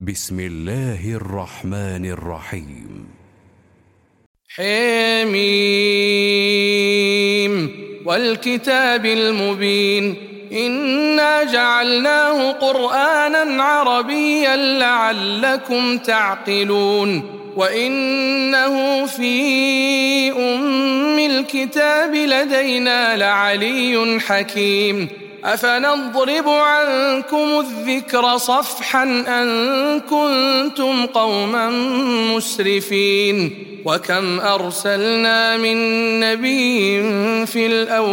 بسم الله الرحمن الرحيم. حميم والكتاب المبين إنا جعلناه قرآنا عربيا لعلكم تعقلون وإنه في أم الكتاب لدينا لعلي حكيم أفنضرب عنكم الذكر صفحا أن كنتم قوما مسرفين وكم أرسلنا من نبي في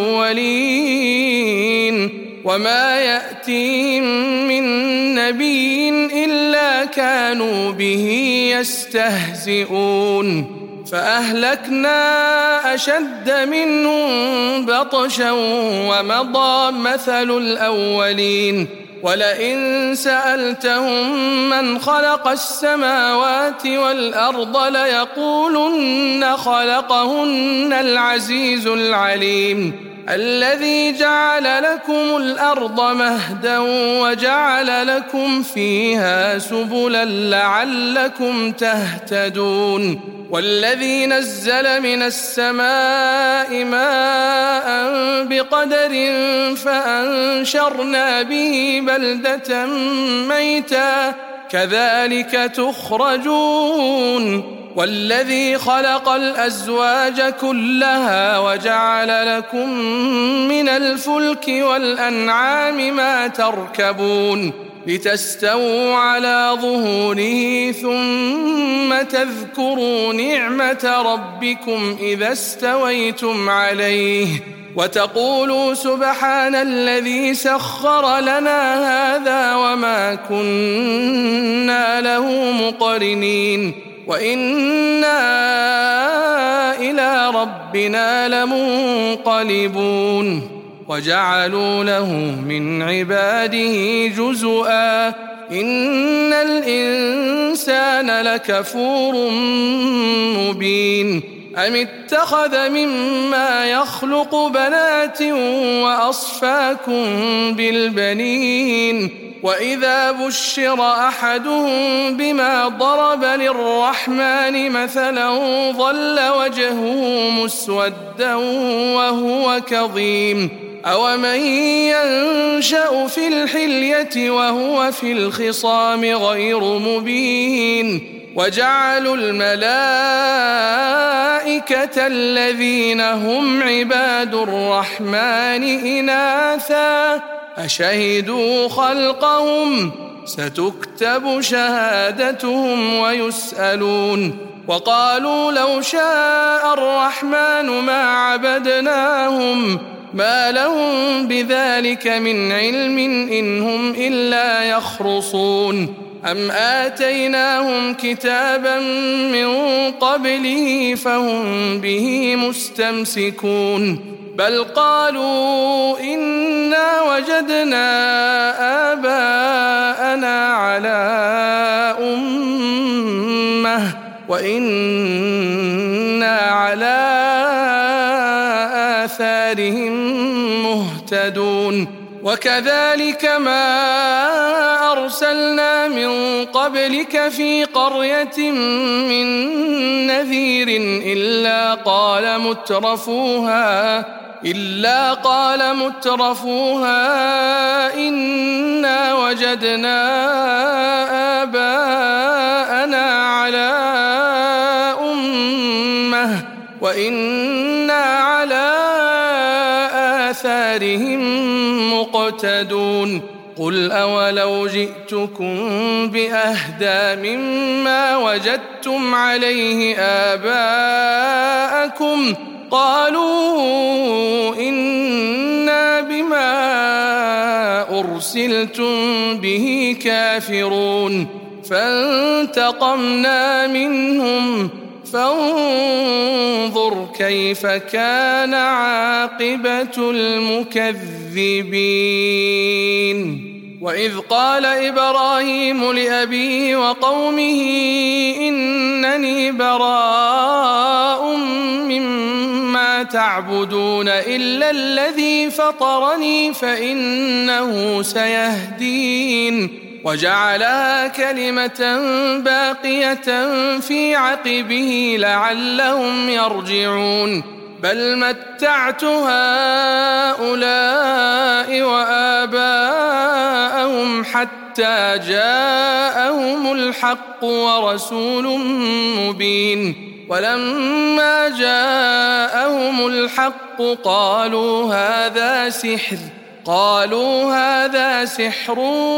الأولين وما يأتيهم من نبي إلا كانوا به يستهزئون فأهلكنا أشد منهم بطشا ومضى مثل الأولين ولئن سألتهم من خلق السماوات والأرض ليقولن خلقهن العزيز العليم الذي جعل لكم الأرض مهدا وجعل لكم فيها سبلا لعلكم تهتدون والذي نزل من السماء ماء بقدر فأنشرنا به بلدة ميتا كذلك تخرجون والذي خلق الأزواج كلها وجعل لكم من الفلك والأنعام ما تركبون لتستووا على ظهوره ثم تذكروا نعمة ربكم إذا استويتم عليه وتقولوا سبحان الذي سخر لنا هذا وما كنا له مقرنين وإنا إلى ربنا لمنقلبون وجعلوا له من عباده جزءا إن الإنسان لكفور مبين أم اتخذ مما يخلق بنات وأصفاكم بالبنين وإذا بشر أحدهم بما ضرب للرحمن مثلا ظل وجهه مسودا وهو كظيم أومن ينشأ في الحلية وهو في الخصام غير مبين وجعلوا الملائكة الذين هم عباد الرحمن إناثا أشهدوا خلقهم ستكتب شهادتهم ويسألون وقالوا لو شاء الرحمن ما عبدناهم ما لهم بذلك من علم إن هم إلا يخرصون أم آتيناهم كتابا من قبله فهم به مستمسكون بل قالوا إنا وجدنا آباءنا على أمة وإنا على آثارهم مهتدون وكذلك ما أرسلنا من قبلك في قرية من نذير إلا قال مترفوها إنا وجدنا آباءنا على أمة وإنا على آثارهم مقتدون قل أولو جئتكم بأهدى مما وجدتم عليه آباءكم قالوا إنا بما أرسلتم به كافرون فانتقمنا منهم فانظر كيف كان عاقبة المكذبين وإذ قال إبراهيم لأبيه وقومه إنني براء مما تعبدون إلا الذي فطرني فإنه سيهدين وجعلها كلمة باقية في عقبه لعلهم يرجعون بل متعت هؤلاء وآباءهم حتى جاءهم الحق ورسول مبين ولما جاءهم الحق قالوا هذا سحر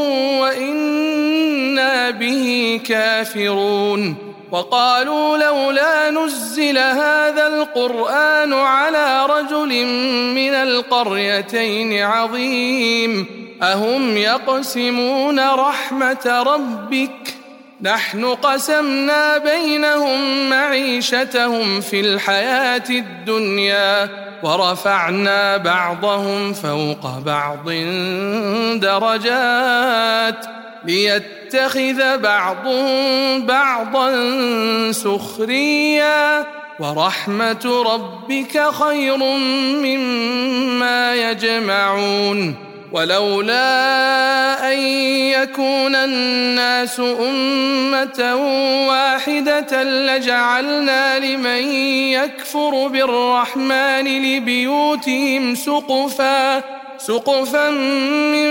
وإنا به كافرون وقالوا لولا نزل هذا القرآن على رجل من القريتين عظيم أهم يقسمون رحمة ربك نحن قسمنا بينهم معيشتهم في الحياة الدنيا ورفعنا بعضهم فوق بعض درجات ليتخذ بعضهم بعضا سخريا ورحمة ربك خير مما يجمعون ولولا أن يكون الناس أمة واحدة لجعلنا لمن يكفر بالرحمن لبيوتهم سقفا من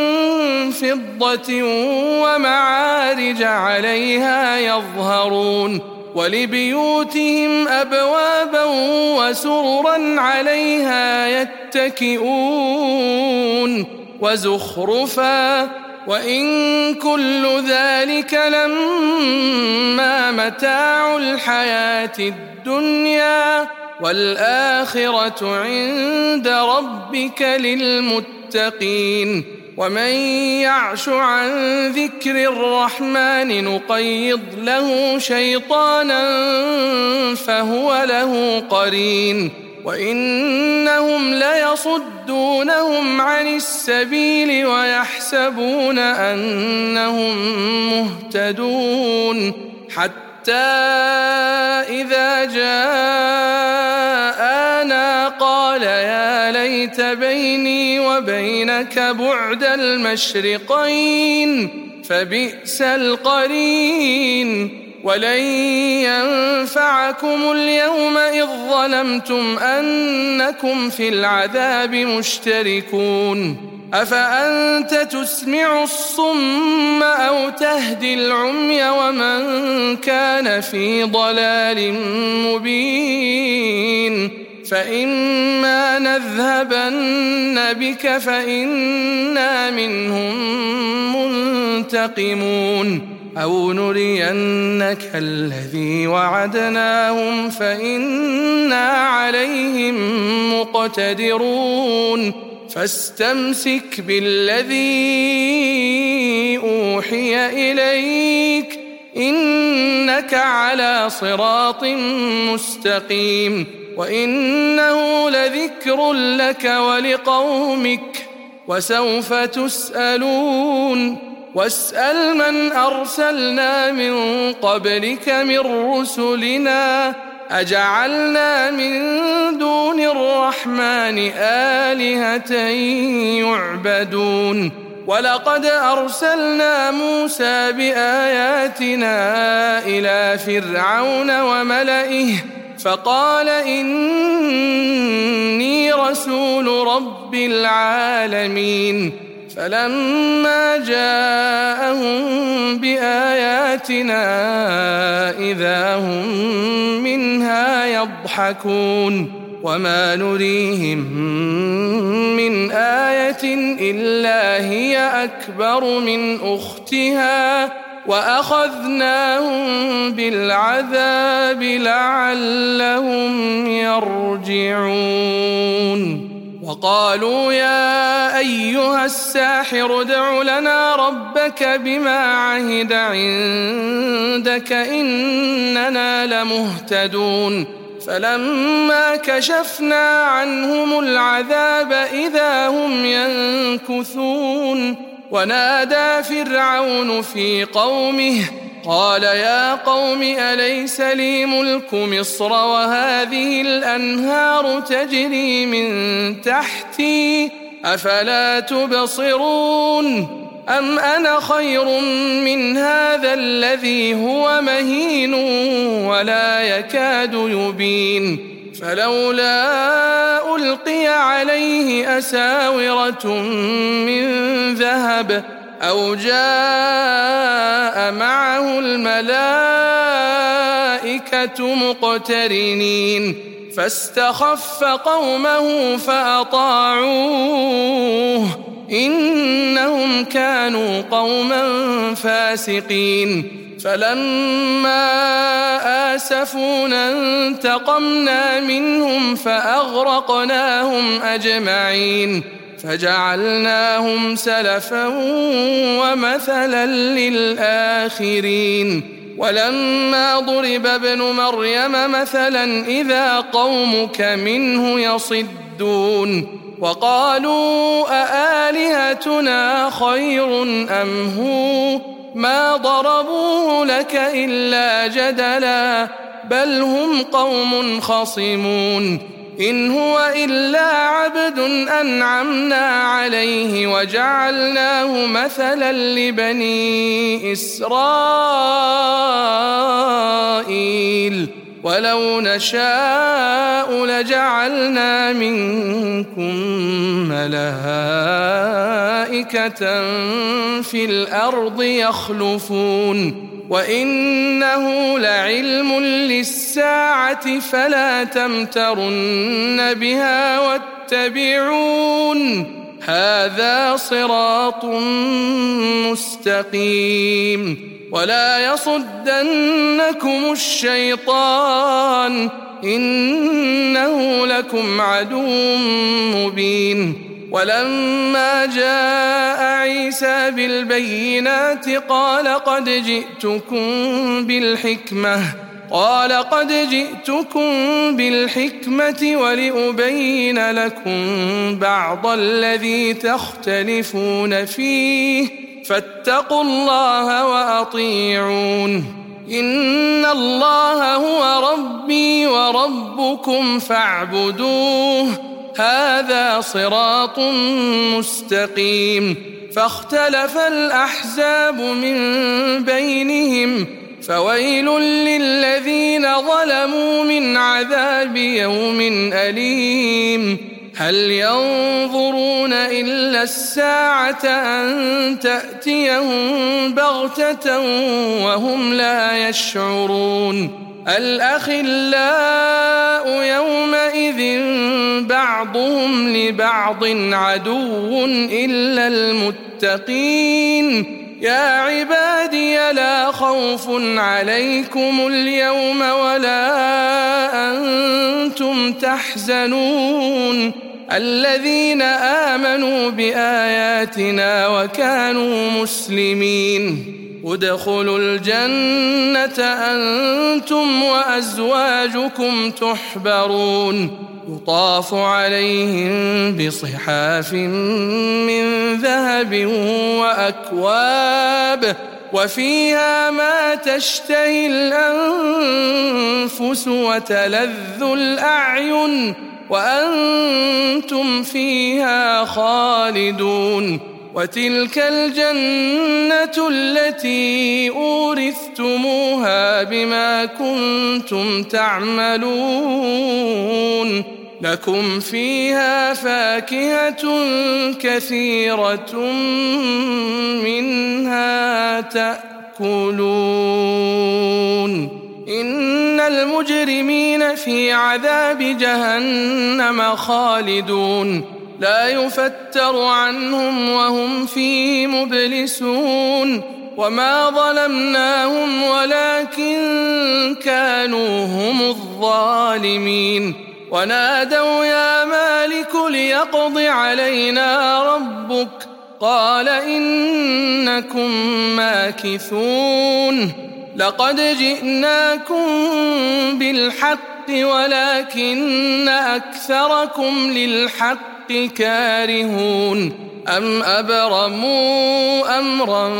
فضة ومعارج عليها يظهرون ولبيوتهم أبوابا وسررا عليها يتكئون وزخرفا وإن كل ذلك لما متاع الحياة الدنيا والآخرة عند ربك للمتقين ومن يعش عن ذكر الرحمن نقيض له شيطانا فهو له قرين وإنهم ليصدونهم عن السبيل ويحسبون أنهم مهتدون حتى إذا جاءنا قال يا ليت بيني وبينك بعد المشرقين فبئس القرين ولن ينفعكم اليوم إذ ظلمتم أنكم في العذاب مشتركون أفأنت تسمع الصم أو تهدي العمي ومن كان في ضلال مبين فإما نذهبن بك فإنا منهم منتقمون أو نرينك الذي وعدناهم فإنا عليهم مقتدرون فاستمسك بالذي أوحي إليك إنك على صراط مستقيم وإنه لذكر لك ولقومك وسوف تسألون واسأل من أرسلنا من قبلك من رسلنا أجعلنا من دون الرحمن آلهة يعبدون ولقد أرسلنا موسى بآياتنا إلى فرعون وملئه فقال إني رسول رب العالمين فلما جاءهم بآياتنا إذا هم منها يضحكون وما نريهم من آية إلا هي أكبر من أختها وأخذناهم بالعذاب لعلهم يرجعون وقالوا يا أيها الساحر ادع لنا ربك بما عهد عندك إننا لمهتدون فلما كشفنا عنهم العذاب إذا هم ينكثون ونادى فرعون في قومه قال يا قوم أليس لي ملك مصر وهذه الأنهار تجري من تحتي أفلا تبصرون أم أنا خير من هذا الذي هو مهين ولا يكاد يبين فلولا ألقي عليه أساورة من ذهب أو جاء معه الملائكة مقترنين فاستخف قومه فأطاعوه إنهم كانوا قوما فاسقين فلما آسفونا انتقمنا منهم فأغرقناهم أجمعين فجعلناهم سلفا ومثلا للآخرين ولما ضرب ابن مريم مثلا إذا قومك منه يصدون وقالوا أآلهتنا خير أم هو ما ضربوه لك إلا جدلا بل هم قوم خصمون إن هو إلا عبد أنعمنا عليه وجعلناه مثلا لبني إسرائيل ولو نشاء لجعلنا منكم ملائكة في الأرض يخلفون وإنه لعلم للساعة فلا تمترن بها واتبعون هذا صراط مستقيم ولا يصدنكم الشيطان إنه لكم عدو مبين ولما جاء عيسى بالبينات قال قد جئتكم بالحكمة ولأبين لكم بعض الذي تختلفون فيه فاتقوا الله وأطيعون إن الله هو ربي وربكم فاعبدوه هذا صراط مستقيم فاختلف الأحزاب من بينهم فويل للذين ظلموا من عذاب يوم أليم هل ينظرون إلا الساعة أن تأتيهم بغتة وهم لا يشعرون الأخلاء يومئذ بعضهم لبعض عدو إلا المتقين يا عبادي لا خوف عليكم اليوم ولا أنتم تحزنون الذين آمنوا بآياتنا وكانوا مسلمين ادخلوا الجنة أنتم وأزواجكم تحبرون يطاف عليهم بصحاف من ذهب وأكواب وفيها ما تشتهي الأنفس وتلذ الأعين وأنتم فيها خالدون وتلك الجنة التي أورثتموها بما كنتم تعملون لكم فيها فاكهة كثيرة منها تأكلون إن المجرمين في عذاب جهنم خالدون لا يفتر عنهم وهم فيه مبلسون وما ظلمناهم ولكن كانوا هم الظالمين ونادوا يا مالك ليقض علينا ربك قال إنكم ماكثون لقد جئناكم بالحق ولكن أكثركم للحق كارهون أم أبرموا أمرا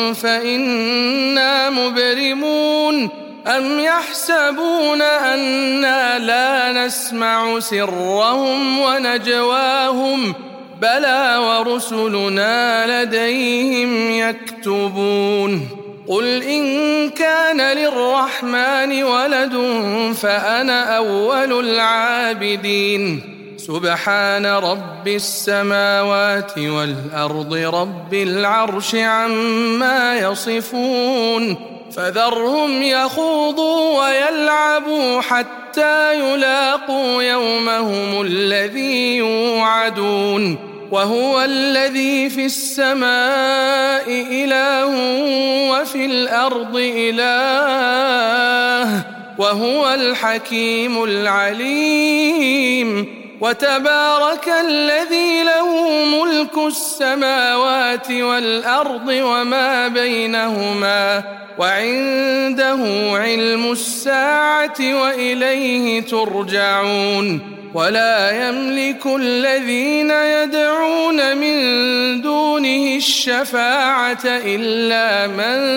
فإنا مبرمون أم يحسبون أنا لا نسمع سرهم ونجواهم بلى ورسلنا لديهم يكتبون قل إن كان للرحمن ولد فأنا أول العابدين سبحان رب السماوات والأرض رب العرش عما يصفون فذرهم يخوضوا ويلعبوا حتى يلاقوا يومهم الذي يوعدون وهو الذي في السماء إله وفي الأرض إله وهو الحكيم العليم وتبارك الذي له ملك السماوات والأرض وما بينهما وعنده علم الساعة وإليه ترجعون ولا يملك الذين يدعون من دونه الشفاعة إلا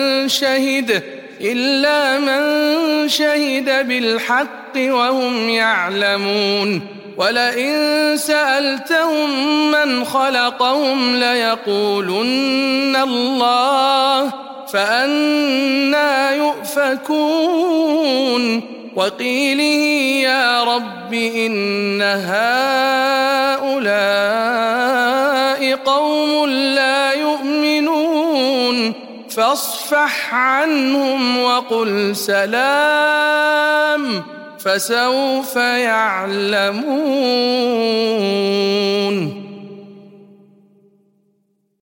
من شهد بالحق وهم يعلمون ولئن سألتهم من خلقهم ليقولن الله فأنى يؤفكون وقيله يا رب إن هؤلاء قوم لا يؤمنون فاصفح عنهم وقل سلام فسوف يعلمون